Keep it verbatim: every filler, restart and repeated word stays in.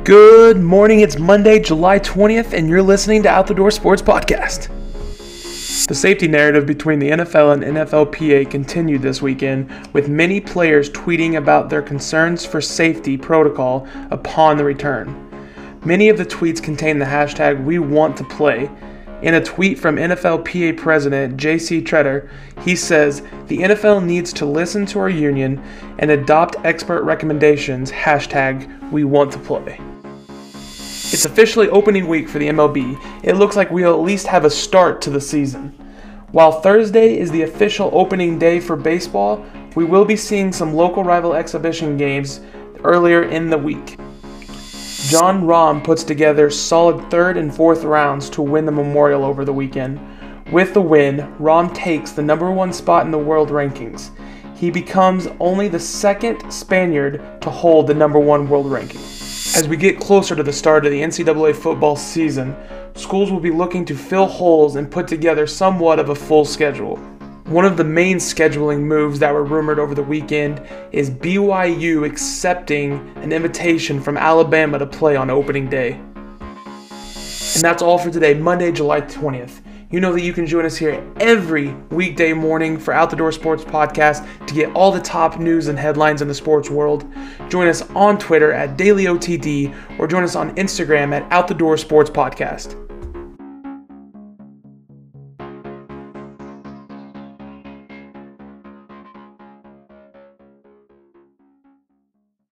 Good morning, it's Monday, July twentieth, and you're listening to Out the Door Sports Podcast. The safety narrative between the N F L and N F L P A continued this weekend, with many players tweeting about their concerns for safety protocol upon the return. Many of the tweets contain the hashtag We Want to Play. In a tweet from N F L P A President J C Tretter, he says, "The N F L needs to listen to our union and adopt expert recommendations, hashtag We Want to Play." It's officially opening week for the M L B. It looks like we'll at least have a start to the season. While Thursday is the official opening day for baseball, we will be seeing some local rival exhibition games earlier in the week. Jon Rahm puts together solid third and fourth rounds to win the Memorial over the weekend. With the win, Rahm takes the number one spot in the world rankings. He becomes only the second Spaniard to hold the number one world ranking. As we get closer to the start of the N C double A football season, schools will be looking to fill holes and put together somewhat of a full schedule. One of the main scheduling moves that were rumored over the weekend is B Y U accepting an invitation from Alabama to play on opening day. And that's all for today, Monday, July twentieth. You know that you can join us here every weekday morning for Out the Door Sports Podcast to get all the top news and headlines in the sports world. Join us on Twitter at Daily O T D or join us on Instagram at Out the Door Sports Podcast.